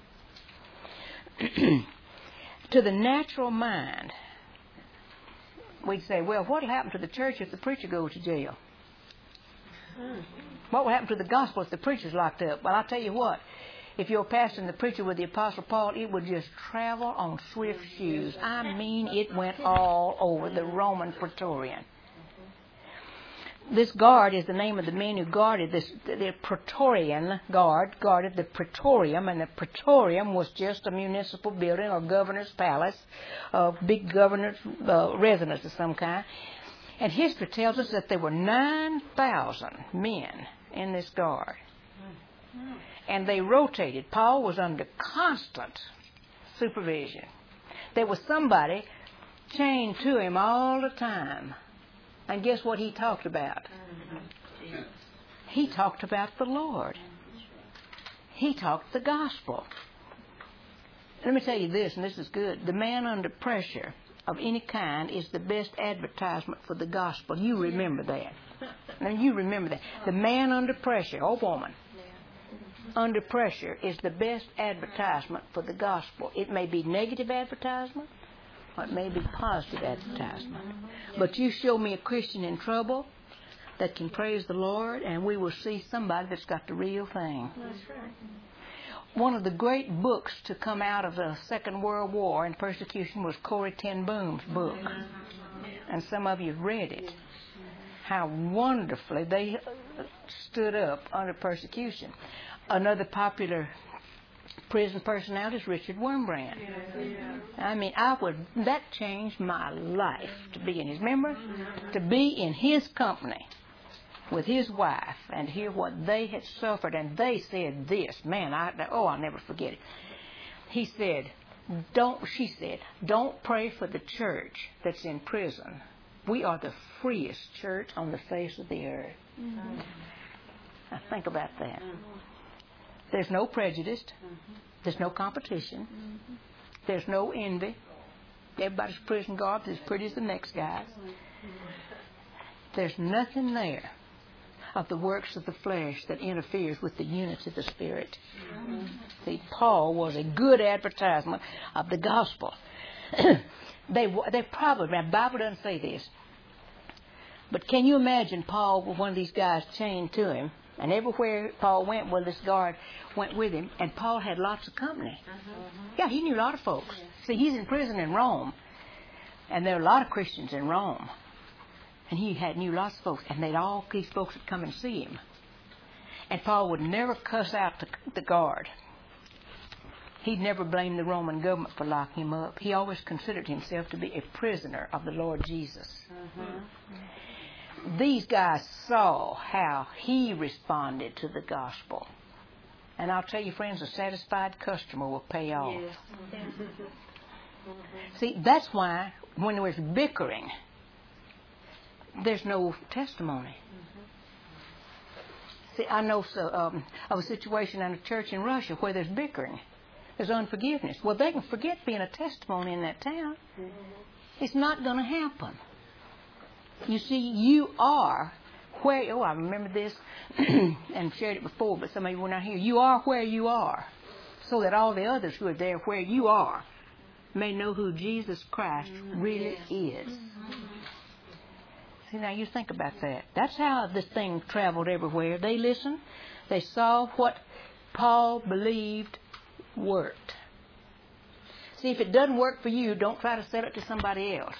To the natural mind, we'd say, well, what will happen to the church if the preacher goes to jail? Mm. What will happen to the gospel if the preacher's locked up? Well, I'll tell you what. If you're pastoring the preacher with the Apostle Paul, it would just travel on swift shoes. I mean, it went all over the Roman Praetorian. this guard is the name of the men who guarded this. The Praetorian Guard guarded the Praetorium, and the Praetorium was just a municipal building or governor's palace, a big governor's uh, residence of some kind. And history tells us that there were nine thousand men in this guard. And they rotated. Paul was under constant supervision. There was somebody chained to him all the time. And guess what he talked about? He talked about the Lord. He talked the gospel. Let me tell you this, and this is good. The man under pressure of any kind is the best advertisement for the gospel. You remember that. Now you remember that. The man under pressure, or woman, under pressure is the best advertisement for the gospel. It may be negative advertisement, or it may be positive advertisement. But you show me a Christian in trouble that can praise the Lord, and we will see somebody that's got the real thing. That's right. One of the great books to come out of the Second World War and persecution was Corrie ten Boom's book. And some of you have read it. How wonderfully they stood up under persecution. Another popular prison personality is Richard Wurmbrand. I mean, I would that changed my life to be in his remember to be in his company with his wife and hear what they had suffered. And they said this, man, I oh I'll never forget it. He said, "Don't," she said, "don't pray for the church that's in prison. We are the freest church on the face of the earth." Mm-hmm. Now think about that. Mm-hmm. There's no prejudice. Mm-hmm. There's no competition. Mm-hmm. There's no envy. Everybody's prison guards as pretty as the next guy's. Mm-hmm. There's nothing there of the works of the flesh that interferes with the unity of the Spirit. Mm-hmm. See, Paul was a good advertisement of the gospel. they they probably, the Bible doesn't say this, but can you imagine Paul with one of these guys chained to him, and everywhere Paul went, well, this guard went with him, and Paul had lots of company. Mm-hmm. Yeah, he knew a lot of folks. Yes. See, he's in prison in Rome, and there are a lot of Christians in Rome. And he had knew lots of folks, and they'd all these folks would come and see him. And Paul would never cuss out the, the guard. He'd never blame the Roman government for locking him up. He always considered himself to be a prisoner of the Lord Jesus. Mm-hmm. These guys saw how he responded to the gospel. And I'll tell you, friends, a satisfied customer will pay off. Yes. Mm-hmm. See, that's why when there was bickering, there's no testimony. Mm-hmm. See, I know so, um, of a situation in a church in Russia where there's bickering. There's unforgiveness. Well, they can forget being a testimony in that town. Mm-hmm. It's not going to happen. You see, you are where... Oh, I remember this and shared it before, but some of you were not here. You are where you are, so that all the others who are there where you are may know who Jesus Christ mm-hmm. really yes. is. Mm-hmm. See, now you think about that. That's how this thing traveled everywhere. They listened. They saw what Paul believed worked. See, if it doesn't work for you, don't try to sell it to somebody else.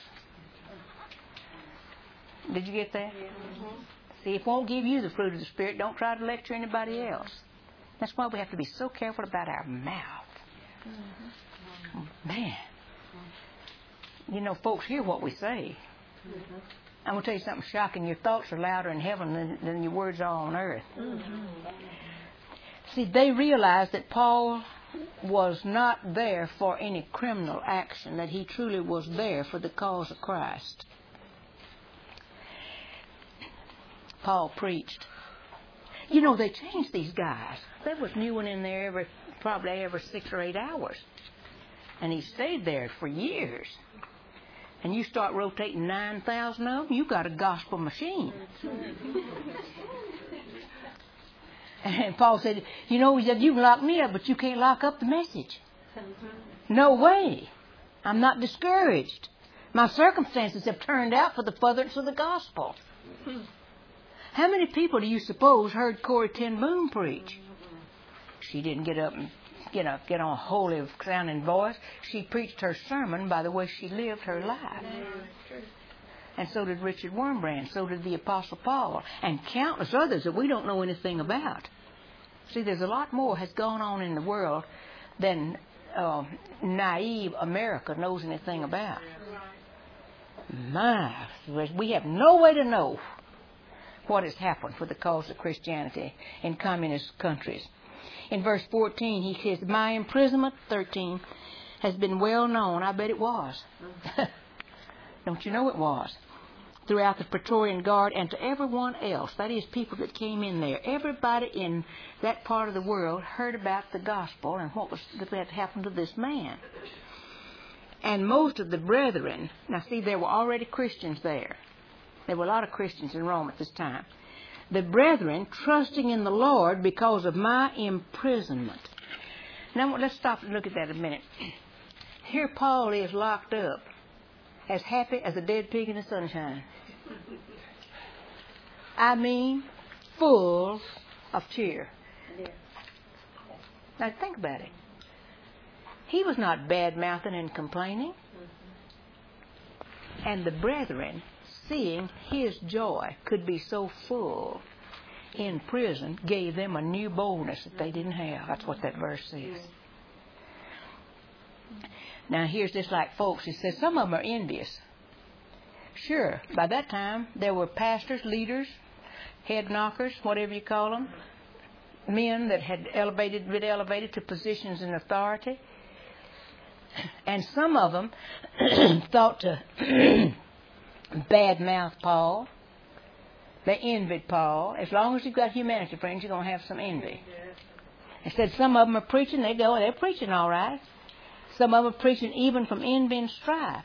Did you get that? Mm-hmm. See, if it won't give you the fruit of the Spirit, don't try to lecture anybody else. That's why we have to be so careful about our mouth. Mm-hmm. Man. You know, folks hear what we say. Mm-hmm. I'm going to tell you something shocking. Your thoughts are louder in heaven than, than your words are on earth. Mm-hmm. See, they realized that Paul was not there for any criminal action, that he truly was there for the cause of Christ. Paul preached. You know, they changed these guys. There was a new one in there every, probably every six or eight hours. And he stayed there for years. And you start rotating nine thousand of them, you got a gospel machine. And Paul said, you know, he said, you can lock me up, but you can't lock up the message. No way. I'm not discouraged. My circumstances have turned out for the furtherance of the gospel. How many people do you suppose heard Corrie ten Boom preach? She didn't get up and you know, get on a holy sounding voice. She preached her sermon by the way she lived her life. And so did Richard Wurmbrand. So did the Apostle Paul. And countless others that we don't know anything about. See, there's a lot more has gone on in the world than uh, naive America knows anything about. My, we have no way to know what has happened for the cause of Christianity in communist countries. In verse fourteen, he says, my imprisonment, thirteen, has been well known. I bet it was. Don't you know it was? Throughout the Praetorian Guard and to everyone else. That is, people that came in there. Everybody in that part of the world heard about the gospel and what was that had happened to this man. And most of the brethren, now see, there were already Christians there. There were a lot of Christians in Rome at this time. The brethren, trusting in the Lord because of my imprisonment. Now, let's stop and look at that a minute. Here Paul is locked up, as happy as a dead pig in the sunshine. I mean, full of cheer. Now, think about it. He was not bad-mouthing and complaining. And the brethren, seeing his joy could be so full in prison, gave them a new boldness that they didn't have. That's what that verse says. Now, here's just like folks. It says some of them are envious. Sure, by that time, there were pastors, leaders, head knockers, whatever you call them, men that had elevated, been elevated to positions in authority. And some of them thought to bad-mouth Paul. They envied Paul. As long as you've got humanity, friends, you're going to have some envy. Instead, some of them are preaching. They go, they're preaching all right. Some of them are preaching even from envy and strife.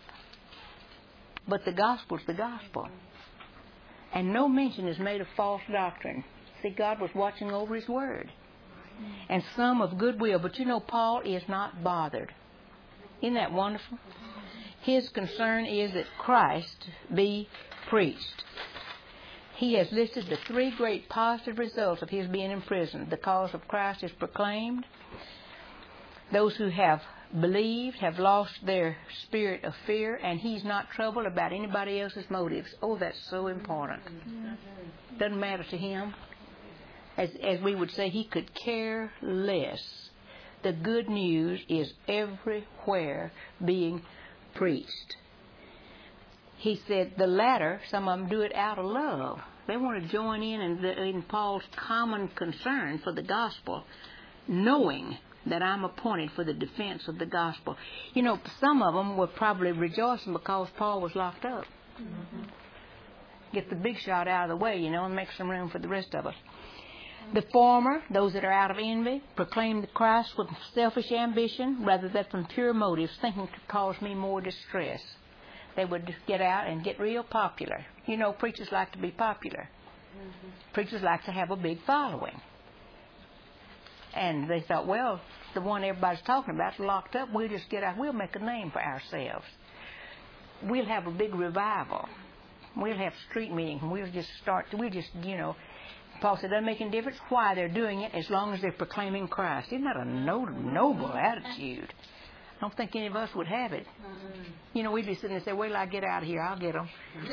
But the gospel's the gospel. And no mention is made of false doctrine. See, God was watching over His word. And some of goodwill. But you know, Paul is not bothered. Isn't that wonderful? His concern is that Christ be preached. He has listed the three great positive results of his being imprisoned. The cause of Christ is proclaimed. Those who have believed have lost their spirit of fear, and he's not troubled about anybody else's motives. Oh, that's so important. Doesn't matter to him. As, as we would say, he could care less. The good news is everywhere being preached. He said the latter, some of them do it out of love. They want to join in in, the, in Paul's common concern for the gospel, knowing that I'm appointed for the defense of the gospel. You know, some of them were probably rejoicing because Paul was locked up. Mm-hmm. Get the big shot out of the way, you know, and make some room for the rest of us. The former, those that are out of envy, proclaim the Christ with selfish ambition rather than from pure motives, thinking to cause me more distress. They would get out and get real popular. You know, preachers like to be popular. Mm-hmm. Preachers like to have a big following. And they thought, well, the one everybody's talking about is locked up. We'll just get out. We'll make a name for ourselves. We'll have a big revival. We'll have street meetings. We'll just start, we'll just, you know, Paul said, doesn't make any difference why they're doing it as long as they're proclaiming Christ. Isn't that a noble attitude? I don't think any of us would have it. Mm-hmm. You know, we'd be sitting there and say, wait till I get out of here. I'll get them.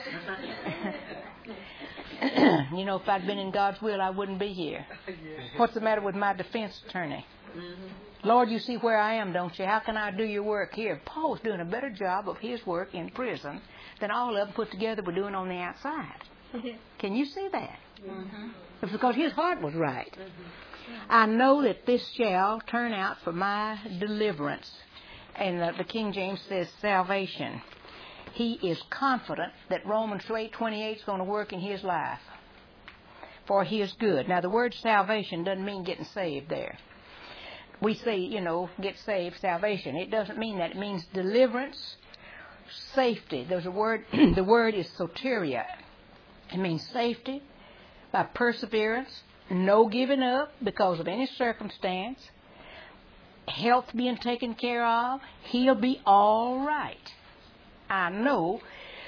You know, if I'd been in God's will, I wouldn't be here. What's the matter with my defense attorney? Mm-hmm. Lord, you see where I am, don't you? How can I do your work here? Paul's doing a better job of his work in prison than all of them put together were doing on the outside. Can you see that? Mm-hmm. It's because his heart was right. Mm-hmm. I know that this shall turn out for my deliverance. And the, the King James says salvation. He is confident that Romans eight twenty-eight is going to work in his life for his good. Now, the word salvation doesn't mean getting saved there. We say, you know, get saved, salvation. It doesn't mean that. It means deliverance, safety. There's a word, the word is soteria. It means safety by perseverance, no giving up because of any circumstance, health being taken care of. He'll be all right. I know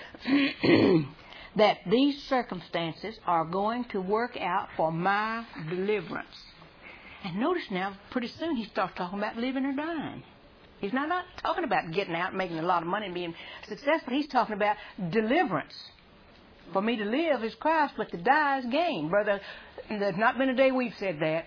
that these circumstances are going to work out for my deliverance. And notice now, pretty soon he starts talking about living or dying. He's not, not talking about getting out and making a lot of money and being successful. He's talking about deliverance. For me to live is Christ, but to die is gain. Brother, there's not been a day we've said that.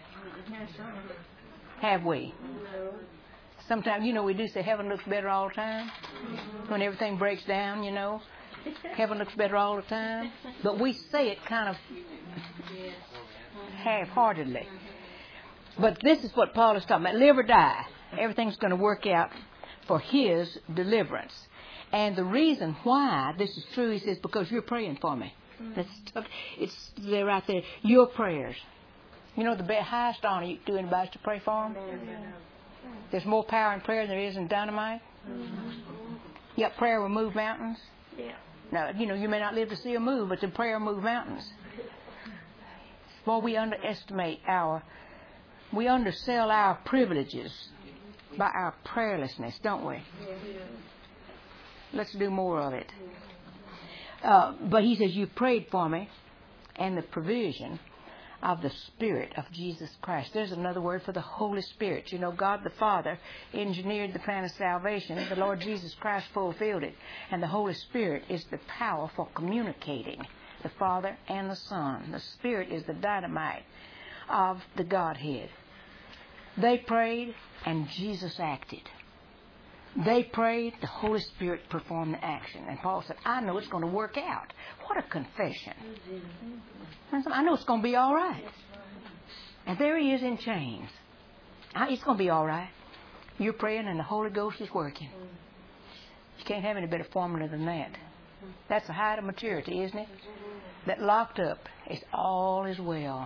Have we? Sometimes, you know, we do say heaven looks better all the time. When everything breaks down, you know. Heaven looks better all the time. But we say it kind of half-heartedly. But this is what Paul is talking about. Live or die. Everything's going to work out for his deliverance. And the reason why this is true, he says, because you're praying for me. That's, it's there right there. Your prayers. You know, the highest honor you can do anybody is to pray for them. There's more power in prayer than there is in dynamite. Yep, prayer will move mountains. Now, you know, you may not live to see a move, but the prayer will move mountains. Boy, we underestimate our, we undersell our privileges by our prayerlessness, don't we? Let's do more of it. Uh, but he says, you prayed for me, and the provision of the Spirit of Jesus Christ. There's another word for the Holy Spirit. You know, God the Father engineered the plan of salvation. The Lord Jesus Christ fulfilled it. And the Holy Spirit is the power for communicating the Father and the Son. The Spirit is the dynamite of the Godhead. They prayed, and Jesus acted. They prayed, the Holy Spirit performed the action. And Paul said, I know it's going to work out. What a confession. I know it's going to be all right. And there he is in chains. It's going to be all right. You're praying and the Holy Ghost is working. You can't have any better formula than that. That's the height of maturity, isn't it? That locked up is all is well.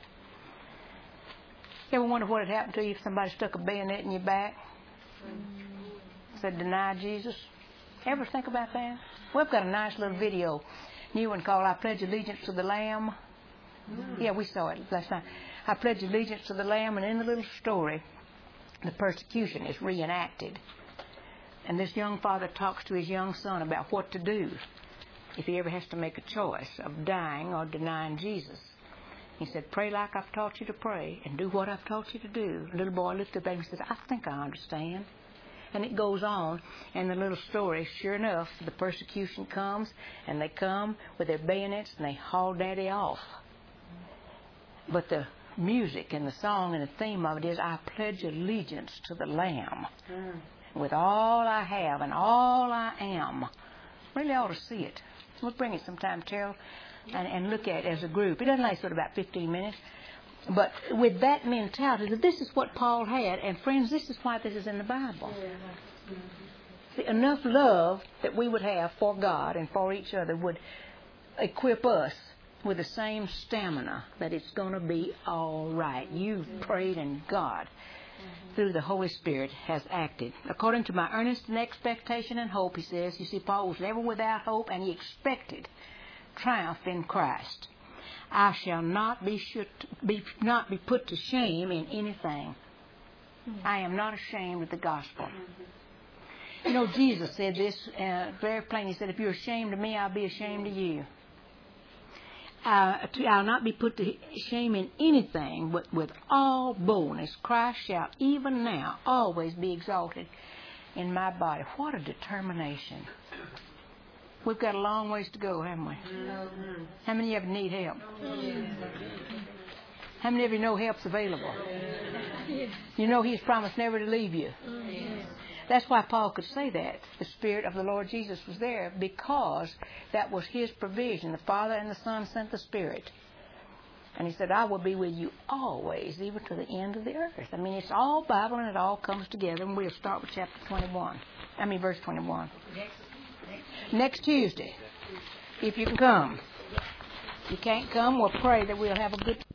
You ever wonder what would happen to you if somebody stuck a bayonet in your back? Said, deny Jesus. Ever think about that? We've got a nice little video, new one called I Pledge Allegiance to the Lamb. Mm. Yeah, we saw it last night. I Pledge Allegiance to the Lamb, and in the little story, the persecution is reenacted. And this young father talks to his young son about what to do if he ever has to make a choice of dying or denying Jesus. He said, pray like I've taught you to pray, and do what I've taught you to do. The little boy looked up at him and said, I think I understand. And it goes on, and the little story, sure enough, the persecution comes, and they come with their bayonets, and they haul Daddy off. But the music and the song and the theme of it is, I pledge allegiance to the Lamb mm. with all I have and all I am. Really ought to see it. We'll bring it sometime, Terrell, and, and look at it as a group. It doesn't last but about fifteen minutes. But with that mentality, that this is what Paul had, and friends, this is why this is in the Bible. See, enough love that we would have for God and for each other would equip us with the same stamina that it's going to be all right. You've prayed, and God, through the Holy Spirit, has acted. According to my earnest and expectation and hope, he says, you see, Paul was never without hope, and he expected triumph in Christ. I shall not be, should, be not be put to shame in anything. I am not ashamed of the gospel. You know, Jesus said this uh, very plainly. He said, if you're ashamed of me, I'll be ashamed of you. Uh, I'll not be put to shame in anything, but with all boldness, Christ shall even now always be exalted in my body. What a determination. We've got a long ways to go, haven't we? Mm-hmm. How many of you need help? Mm-hmm. How many of you know help's available? Yes. You know He's promised never to leave you. Yes. That's why Paul could say that. The Spirit of the Lord Jesus was there, because that was His provision. The Father and the Son sent the Spirit. And He said, I will be with you always, even to the end of the earth. I mean, it's all Bible, and it all comes together. And we'll start with chapter twenty-one. I mean, verse twenty-one. Next Tuesday, if you can come. If you can't come, we'll pray that we'll have a good